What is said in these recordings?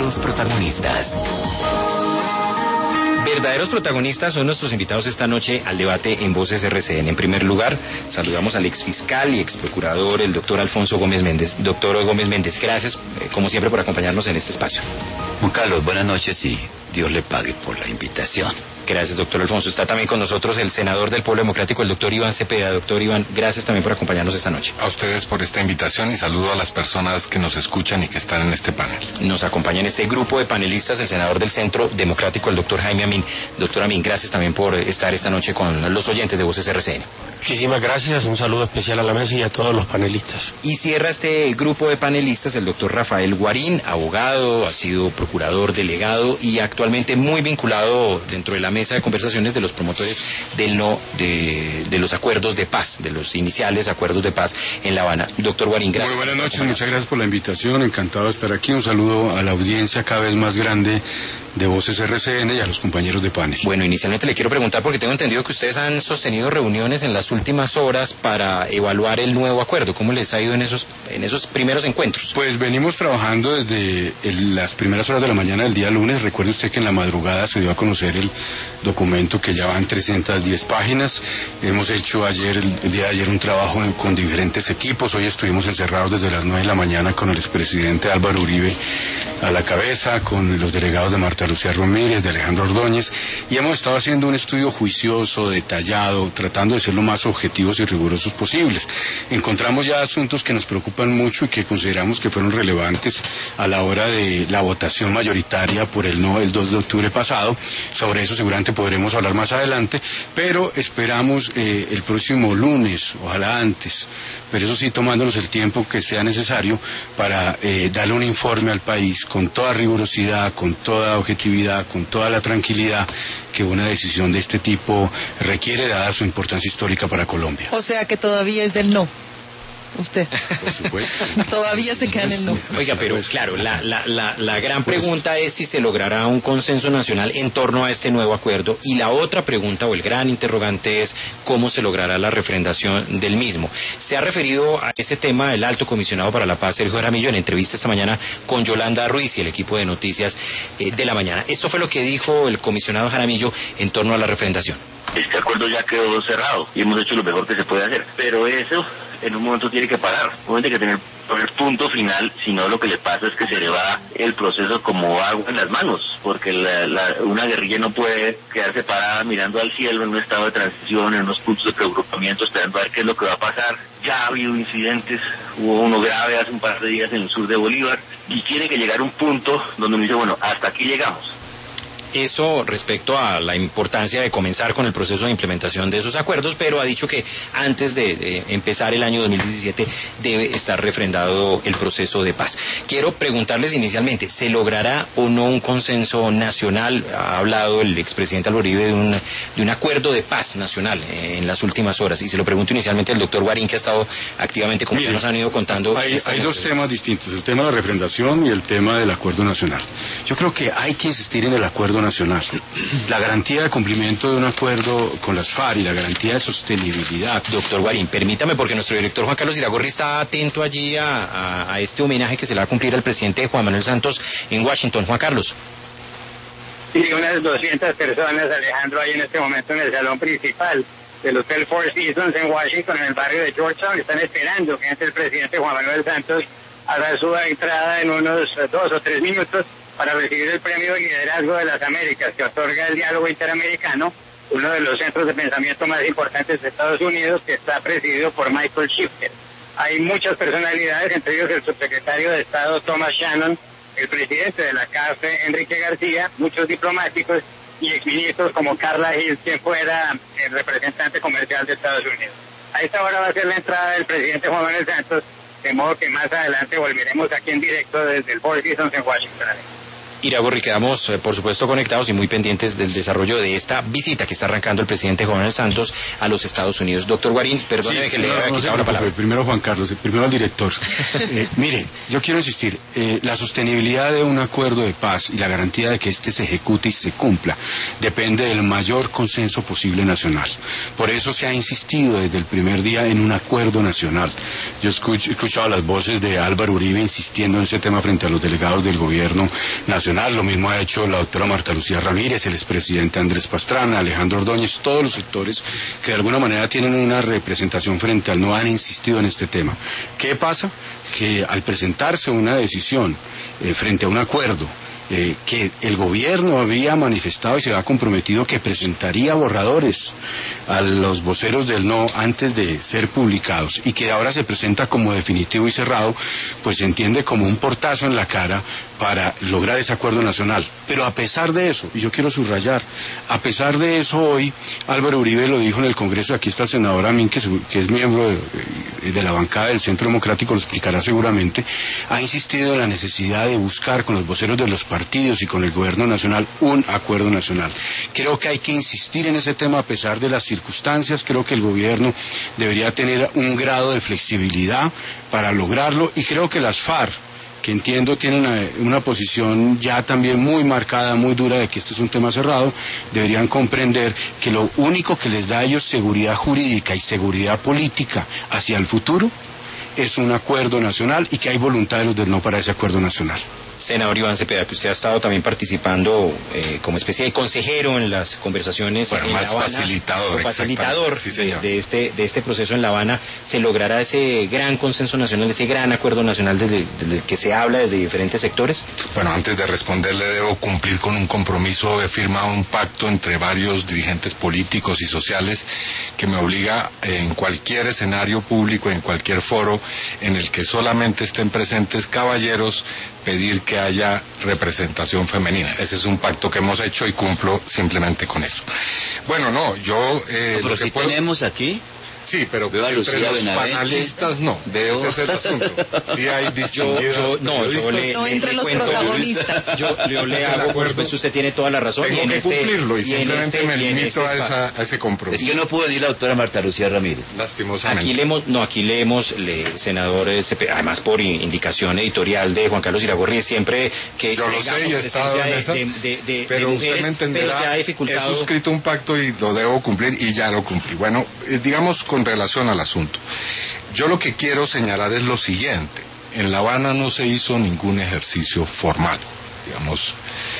verdaderos protagonistas. Verdaderos protagonistas son nuestros invitados esta noche al debate en Voces RCN. En primer lugar, saludamos al exfiscal y exprocurador, el doctor Alfonso Gómez Méndez. Doctor Gómez Méndez, gracias, como siempre, por acompañarnos en este espacio. Juan Carlos, buenas noches y Dios le pague por la invitación. Gracias, doctor Alfonso. Está también con nosotros el senador del Pueblo Democrático, el doctor Iván Cepeda. Doctor Iván, gracias también por acompañarnos esta noche. A ustedes por esta invitación y saludo a las personas que nos escuchan y que están en este panel. Nos acompaña en este grupo de panelistas el senador del Centro Democrático, el doctor Jaime Amin. Doctor Amin, gracias también por estar esta noche con los oyentes de Voces RCN. Muchísimas gracias, un saludo especial a la mesa y a todos los panelistas. Y cierra este grupo de panelistas el doctor Rafael Guarín, abogado, ha sido procurador delegado y actualmente muy vinculado dentro de la mesa de conversaciones de los promotores de los acuerdos de paz, de los iniciales acuerdos de paz en La Habana. Doctor Guarín, gracias. Muy buenas noches, muchas gracias por la invitación, encantado de estar aquí. Un saludo a la audiencia cada vez más grande de Voces RCN y a los compañeros de panel. Bueno, inicialmente le quiero preguntar, porque tengo entendido que ustedes han sostenido reuniones en las últimas horas para evaluar el nuevo acuerdo. ¿Cómo les ha ido en esos primeros encuentros? Pues venimos trabajando desde las primeras horas de la mañana del día lunes. Recuerde usted que en la madrugada se dio a conocer el documento que ya va en 310 páginas. Hemos hecho el día de ayer un trabajo con diferentes equipos. Hoy estuvimos encerrados desde las 9 de la mañana con el expresidente Álvaro Uribe a la cabeza, con los delegados de Marta Lucía Ramírez, de Alejandro Ordóñez, y hemos estado haciendo un estudio juicioso, detallado, tratando de ser lo más objetivos y rigurosos posibles. Encontramos ya asuntos que nos preocupan mucho y que consideramos que fueron relevantes a la hora de la votación mayoritaria por el no el 2 de octubre pasado. Sobre eso seguramente podremos hablar más adelante, pero esperamos el próximo lunes, ojalá antes, pero eso sí tomándonos el tiempo que sea necesario para darle un informe al país con toda rigurosidad, con toda objetividad, con toda la tranquilidad que una decisión de este tipo requiere, dada su importancia histórica para Colombia. O sea que todavía es del no. Usted. Por supuesto. Todavía se queda en el no. Oiga, pero claro, la gran pregunta es si se logrará un consenso nacional en torno a este nuevo acuerdo, y la otra pregunta o el gran interrogante es cómo se logrará la refrendación del mismo. Se ha referido a ese tema el alto comisionado para la paz, Sergio Jaramillo, en entrevista esta mañana con Yolanda Ruiz y el equipo de noticias de la mañana. Esto fue lo que dijo el comisionado Jaramillo en torno a la refrendación. Este acuerdo ya quedó cerrado y hemos hecho lo mejor que se puede hacer, pero eso en un momento tiene que parar, obviamente hay que poner punto final, si no lo que le pasa es que se le va el proceso como agua en las manos, porque una guerrilla no puede quedarse parada mirando al cielo en un estado de transición, en unos puntos de preagrupamiento, esperando a ver qué es lo que va a pasar. Ya ha habido incidentes, hubo uno grave hace un par de días en el sur de Bolívar, y tiene que llegar un punto donde uno dice, bueno, hasta aquí llegamos. Eso respecto a la importancia de comenzar con el proceso de implementación de esos acuerdos, pero ha dicho que antes de empezar el año 2017 debe estar refrendado el proceso de paz. Quiero preguntarles inicialmente, ¿se logrará o no un consenso nacional? Ha hablado el expresidente Álvaro Uribe de un acuerdo de paz nacional en las últimas horas, y se lo pregunto inicialmente al doctor Guarín, que ha estado activamente, como nos han ido contando. Hay dos temas distintos, el tema de la refrendación y el tema del acuerdo nacional. Yo creo que hay que insistir en el acuerdo nacional. La garantía de cumplimiento de un acuerdo con las FARC y la garantía de sostenibilidad. Doctor Guarín, permítame, porque nuestro director Juan Carlos Iragorri está atento allí a este homenaje que se le va a cumplir al presidente Juan Manuel Santos en Washington. Juan Carlos. Sí, unas 200 personas, Alejandro, hay en este momento en el salón principal del Hotel Four Seasons en Washington, en el barrio de Georgetown. Están esperando que entre el presidente Juan Manuel Santos haga su entrada en unos 2 o 3 minutos para recibir el Premio de Liderazgo de las Américas que otorga el Diálogo Interamericano, uno de los centros de pensamiento más importantes de Estados Unidos, que está presidido por Michael Shifter. Hay muchas personalidades, entre ellos el subsecretario de Estado Thomas Shannon, el presidente de la CAF Enrique García, muchos diplomáticos y exministros como Carla Hills, quien fuera el representante comercial de Estados Unidos. A esta hora va a ser la entrada del presidente Juan Manuel Santos, de modo que más adelante volveremos aquí en directo desde el Four Seasons en Washington. Iragorri, quedamos por supuesto conectados y muy pendientes del desarrollo de esta visita que está arrancando el presidente Juan Manuel Santos a los Estados Unidos. Doctor Guarín, perdóneme que le haya quitado la palabra. Primero Juan Carlos, primero al director. Mire, yo quiero insistir, la sostenibilidad de un acuerdo de paz y la garantía de que este se ejecute y se cumpla depende del mayor consenso posible nacional. Por eso se ha insistido desde el primer día en un acuerdo nacional. Yo he escuchado las voces de Álvaro Uribe insistiendo en ese tema frente a los delegados del gobierno nacional. Lo mismo ha hecho la doctora Marta Lucía Ramírez, el expresidente Andrés Pastrana, Alejandro Ordóñez. Todos los sectores que de alguna manera tienen una representación frente al no han insistido en este tema. ¿Qué pasa? Que al presentarse una decisión frente a un acuerdo que el gobierno había manifestado y se había comprometido que presentaría borradores a los voceros del no antes de ser publicados y que ahora se presenta como definitivo y cerrado, pues se entiende como un portazo en la cara para lograr ese acuerdo nacional. Pero a pesar de eso, y yo quiero subrayar, a pesar de eso hoy Álvaro Uribe lo dijo en el Congreso, aquí está el senador Amin, que es miembro de la bancada del Centro Democrático, lo explicará seguramente, ha insistido en la necesidad de buscar con los voceros de los partidos y con el gobierno nacional un acuerdo nacional. Creo que hay que insistir en ese tema a pesar de las circunstancias. Creo que el gobierno debería tener un grado de flexibilidad para lograrlo, y creo que las FARC, que entiendo tienen una posición ya también muy marcada, muy dura de que este es un tema cerrado, deberían comprender que lo único que les da a ellos seguridad jurídica y seguridad política hacia el futuro es un acuerdo nacional, y que hay voluntad de los del no para ese acuerdo nacional. Senador Iván Cepeda, que usted ha estado también participando como especie de consejero en las conversaciones en La Habana, facilitador sí, de este proceso en La Habana, ¿se logrará ese gran consenso nacional, ese gran acuerdo nacional desde el que se habla desde diferentes sectores? Bueno, antes de responderle debo cumplir con un compromiso. He firmado un pacto entre varios dirigentes políticos y sociales que me obliga en cualquier escenario público, en cualquier foro en el que solamente estén presentes caballeros, pedir que haya representación femenina. Ese es un pacto que hemos hecho y cumplo simplemente con eso. Bueno, no, yo... pero si tenemos aquí... Sí, pero veo a entre Lucía los Benavente, panelistas no, ese es el asunto. Sí hay distinguidos no entre los protagonistas. Yo le hago, por supuesto, usted tiene toda la razón. Tengo que cumplirlo y simplemente me limito a ese compromiso. Es que no pudo venir la doctora Marta Lucía Ramírez. Lastimosamente. Aquí leemos, senador, además por indicación editorial de Juan Carlos Iragorri, siempre que yo lo sé y he estado en esa, pero usted me entenderá, he suscrito un pacto y lo debo cumplir y ya lo cumplí. Bueno, digamos con relación al asunto, yo lo que quiero señalar es lo siguiente: en La Habana no se hizo ningún ejercicio formal, digamos.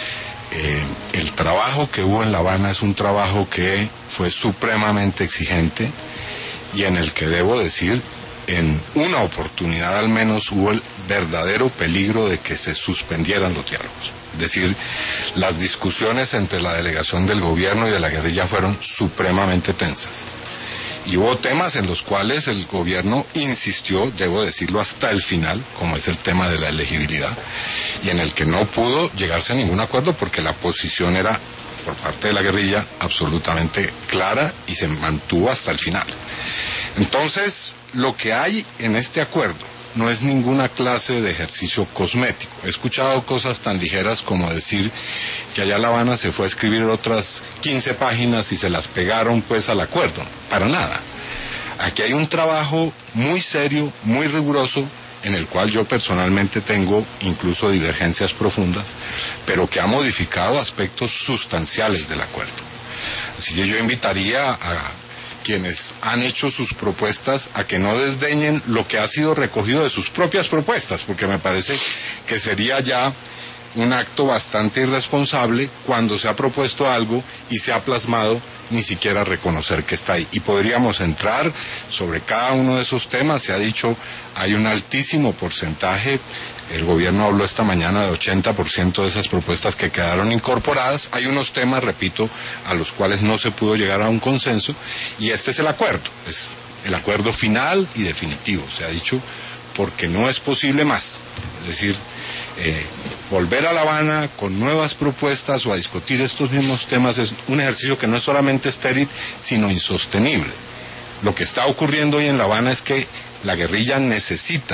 El trabajo que hubo en La Habana es un trabajo que fue supremamente exigente y en el que debo decir, en una oportunidad al menos hubo el verdadero peligro de que se suspendieran los diálogos. Es decir, las discusiones entre la delegación del gobierno y de la guerrilla fueron supremamente tensas. Y hubo temas en los cuales el gobierno insistió, debo decirlo, hasta el final, como es el tema de la elegibilidad, y en el que no pudo llegarse a ningún acuerdo porque la posición era, por parte de la guerrilla, absolutamente clara y se mantuvo hasta el final. Entonces, lo que hay en este acuerdo no es ninguna clase de ejercicio cosmético. He escuchado cosas tan ligeras como decir que allá La Habana se fue a escribir otras 15 páginas y se las pegaron pues al acuerdo. Para nada. Aquí hay un trabajo muy serio, muy riguroso, en el cual yo personalmente tengo incluso divergencias profundas, pero que ha modificado aspectos sustanciales del acuerdo. Así que yo invitaría a quienes han hecho sus propuestas a que no desdeñen lo que ha sido recogido de sus propias propuestas, porque me parece que sería ya un acto bastante irresponsable cuando se ha propuesto algo y se ha plasmado ni siquiera reconocer que está ahí. Y podríamos entrar sobre cada uno de esos temas. Se ha dicho, hay un altísimo porcentaje, el gobierno habló esta mañana de 80% de esas propuestas que quedaron incorporadas. Hay unos temas, repito, a los cuales no se pudo llegar a un consenso, y este es el acuerdo, es el acuerdo final y definitivo. Se ha dicho porque no es posible más. Es decir, volver a La Habana con nuevas propuestas o a discutir estos mismos temas es un ejercicio que no es solamente estéril, sino insostenible. Lo que está ocurriendo hoy en La Habana es que la guerrilla necesita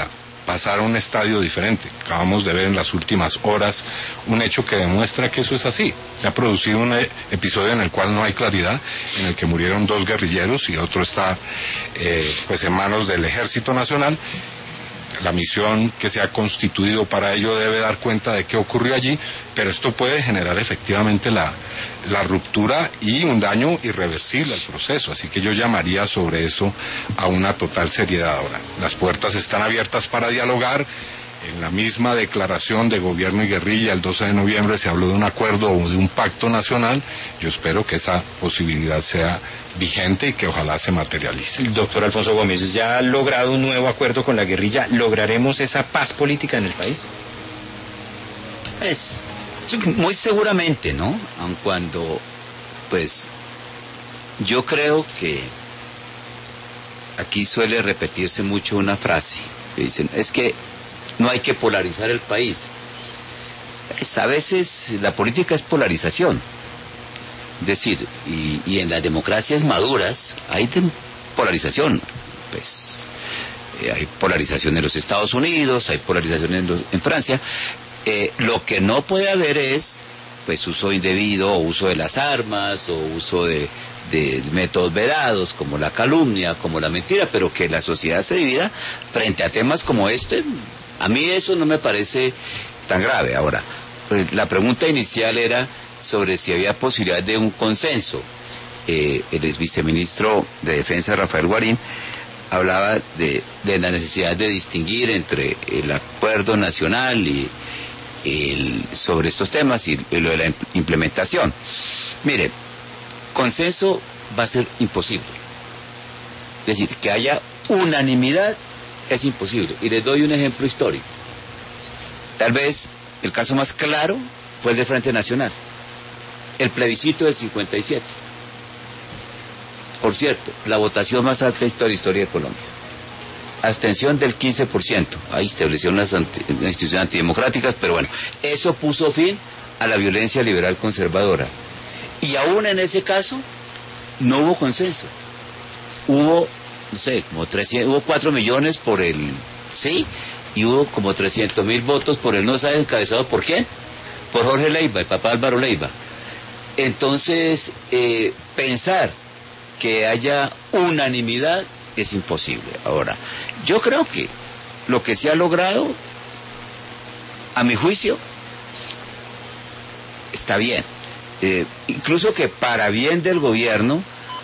pasar a un estadio diferente. Acabamos de ver en las últimas horas un hecho que demuestra que eso es así. Se ha producido un episodio en el cual no hay claridad, en el que murieron 2 guerrilleros y otro está pues en manos del Ejército Nacional. La misión que se ha constituido para ello debe dar cuenta de qué ocurrió allí, pero esto puede generar efectivamente la ruptura y un daño irreversible al proceso, así que yo llamaría sobre eso a una total seriedad ahora. Las puertas están abiertas para dialogar. En la misma declaración de gobierno y guerrilla el 12 de noviembre se habló de un acuerdo o de un pacto nacional. Yo espero que esa posibilidad sea vigente y que ojalá se materialice. Doctor Alfonso Gómez, ¿ya ha logrado un nuevo acuerdo con la guerrilla? ¿Lograremos esa paz política en el país? Pues, muy seguramente, ¿no? Aun cuando, pues, yo creo que aquí suele repetirse mucho una frase que dicen, es que no hay que polarizar el país. Pues, a veces la política es polarización. Es decir, y en las democracias maduras hay polarización. Pues hay polarización en los Estados Unidos, hay polarización en Francia. Lo que no puede haber es pues uso indebido o uso de las armas o uso de métodos vedados como la calumnia, como la mentira, pero que la sociedad se divida frente a temas como este. A mí eso no me parece tan grave. Ahora, la pregunta inicial era sobre si había posibilidad de un consenso. El exviceministro de Defensa, Rafael Guarín, hablaba de la necesidad de distinguir entre el acuerdo nacional y sobre estos temas y lo de la implementación. Mire, consenso va a ser imposible. Es decir, que haya unanimidad es imposible. Y les doy un ejemplo histórico. Tal vez el caso más claro fue el del Frente Nacional. El plebiscito del 57. Por cierto, la votación más alta de la historia de Colombia. Abstención del 15%. Ahí establecieron las instituciones antidemocráticas, pero bueno, eso puso fin a la violencia liberal conservadora. Y aún en ese caso, no hubo consenso. Hubo, no sé, como 4 millones por el sí, y hubo como 300.000 votos por el no. ¿Sabe encabezado por quién? Por Jorge Leiva, el papá Álvaro Leiva. Entonces, pensar que haya unanimidad es imposible. Ahora, yo creo que lo que se ha logrado, a mi juicio, está bien. Incluso que para bien del gobierno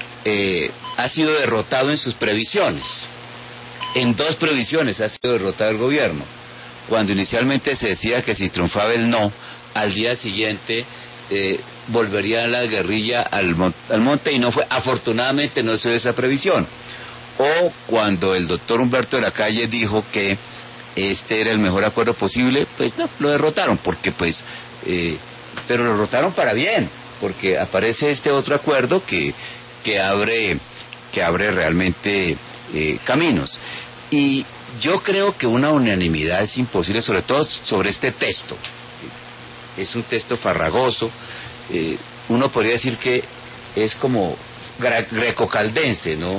ha sido derrotado en sus previsiones. En 2 previsiones ha sido derrotado el gobierno. Cuando inicialmente se decía que si triunfaba el no, al día siguiente volvería la guerrilla al monte, y no fue. Afortunadamente no se dio esa previsión. O cuando el doctor Humberto de la Calle dijo que este era el mejor acuerdo posible, pues no, lo derrotaron, porque pues, pero lo derrotaron para bien, porque aparece este otro acuerdo que abre realmente caminos. Y yo creo que una unanimidad es imposible, sobre todo sobre este texto. Es un texto farragoso. Uno podría decir que es como greco-caldense, ¿no?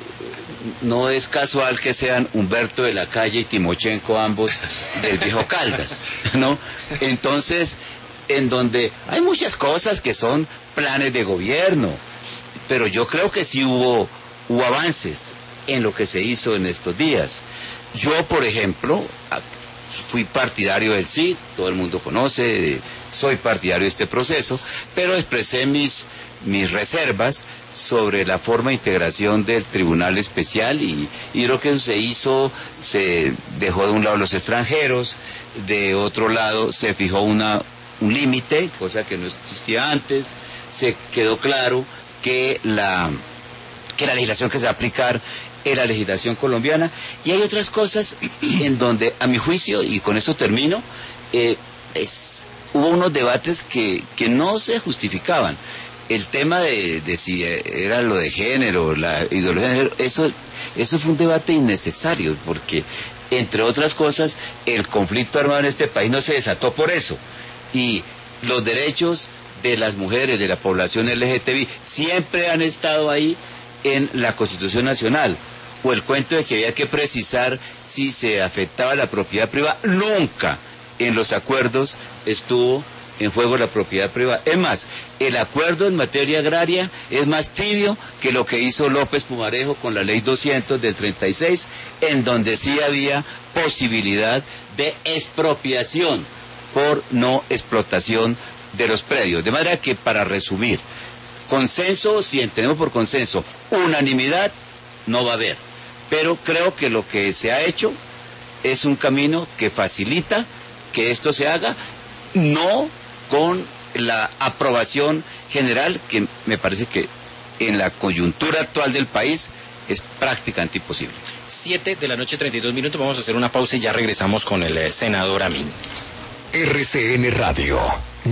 No es casual que sean Humberto de la Calle y Timochenko, ambos del viejo Caldas, ¿no? Entonces, en donde hay muchas cosas que son planes de gobierno, pero yo creo que sí hubo avances en lo que se hizo en estos días. Yo, por ejemplo, fui partidario del sí, todo el mundo conoce, soy partidario de este proceso, pero expresé mis reservas sobre la forma de integración del Tribunal Especial y creo que eso se hizo. Se dejó de un lado los extranjeros, de otro lado se fijó un límite, cosa que no existía antes. Se quedó claro que la legislación que se va a aplicar era legislación colombiana, y hay otras cosas en donde, a mi juicio, y con eso termino, hubo unos debates que no se justificaban. El tema de si era lo de género, la ideología de género, eso fue un debate innecesario, porque, entre otras cosas, el conflicto armado en este país no se desató por eso, y los derechos de las mujeres, de la población LGTBI, siempre han estado ahí en la Constitución Nacional. o el cuento de que había que precisar si se afectaba la propiedad privada. Nunca en los acuerdos estuvo en juego la propiedad privada. Es más, el acuerdo en materia agraria es más tibio que lo que hizo López Pumarejo con la ley 200 del 36, en donde sí había posibilidad de expropiación por no explotación de los predios. De manera que, para resumir, consenso, si entendemos por consenso, unanimidad, no va a haber. Pero creo que lo que se ha hecho es un camino que facilita que esto se haga, no con la aprobación general, que me parece que en la coyuntura actual del país es prácticamente imposible. 7:32 p.m, vamos a hacer una pausa y ya regresamos con el senador Amin. RCN Radio.